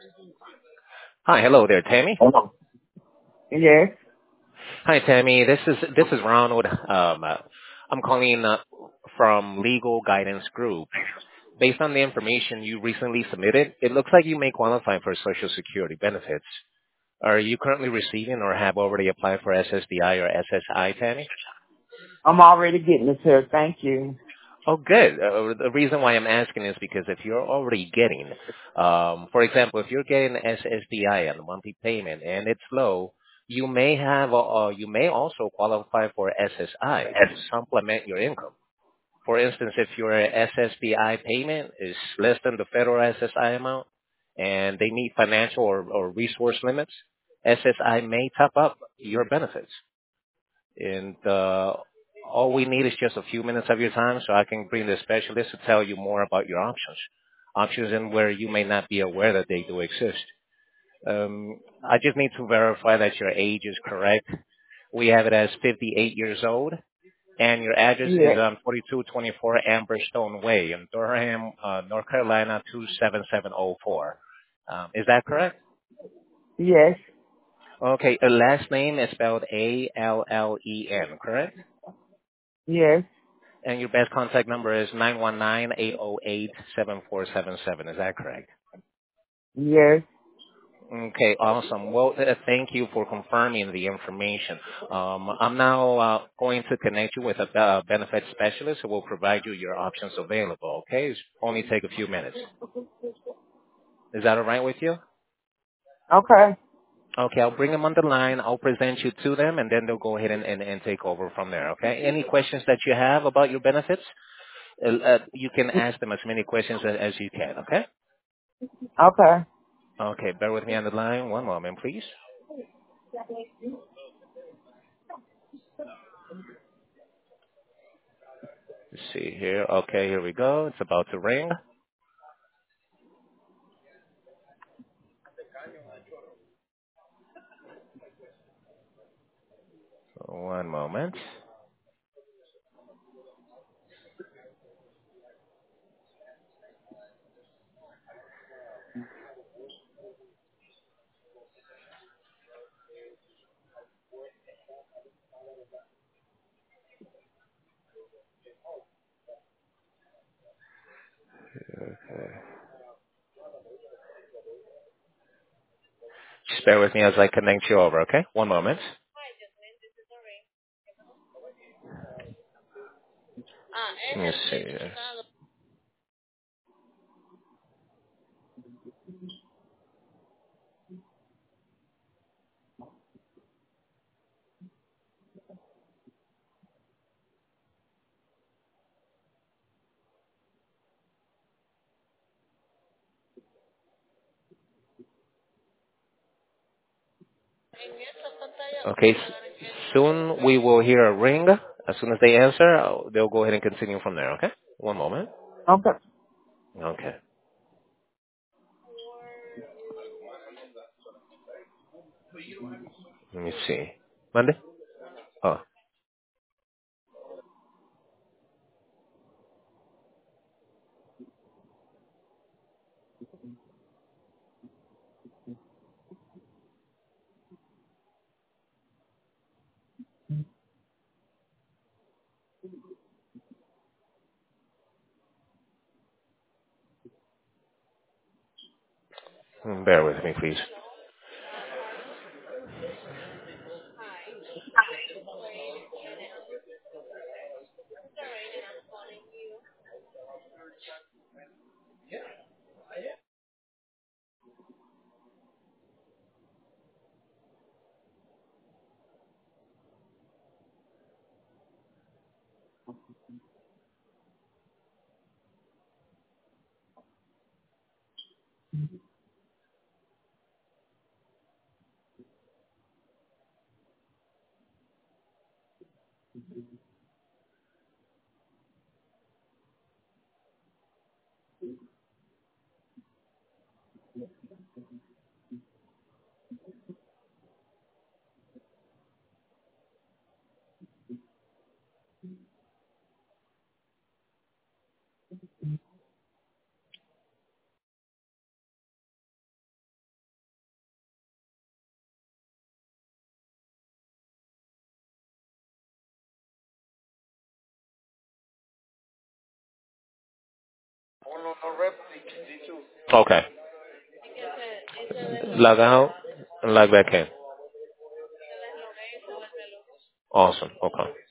Hi, hello there, Tammy. Hello. Yes. Hi, Tammy. This is Ronald. I'm calling from Legal Guidance Group. Based on the information you recently submitted, it looks like you may qualify for Social Security benefits. Are you currently receiving or have already applied for SSDI or SSI, Tammy? I'm already getting it, sir. Thank you. Oh, good. The reason why I'm asking is because if you're already getting, for example, if you're getting SSDI on the monthly payment and it's low, you may also qualify for SSI to supplement your income. For instance, if your SSDI payment is less than the federal SSI amount and they meet financial or resource limits, SSI may top up your benefits. And all we need is just a few minutes of your time so I can bring the specialist to tell you more about your options. Options in where you may not be aware that they do exist. I just need to verify that your age is correct. We have it as 58 years old, and your address is Yes. 4224 Amberstone Way in Durham, North Carolina 27704. Is that correct? Yes. Okay, last name is spelled Allen, correct? Yes. And your best contact number is 919-808-7477. Is that correct? Yes. Okay, awesome. Well, thank you for confirming the information. I'm now going to connect you with a benefit specialist who will provide you your options available. Okay, it's only take a few minutes. Is that all right with you? Okay. Okay, I'll bring them on the line. I'll present you to them, and then they'll go ahead and take over from there. Okay. Any questions that you have about your benefits? You can ask them as many questions as you can. Okay. Okay. Okay, bear with me on the line. One moment, please. Let's see here. Okay, here we go. It's about to ring. One moment. Okay. Just bear with me as I connect you over, okay? One moment. Let me see here. Okay, soon we will hear a ring. As soon as they answer, they'll go ahead and continue from there, okay? One moment. Okay. Okay. Let me see. Monday? Oh, bear with me, please. Okay. Log out and log back in. Awesome. Okay.